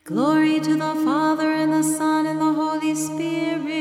Glory to the Father, and the Son, and the Holy Spirit.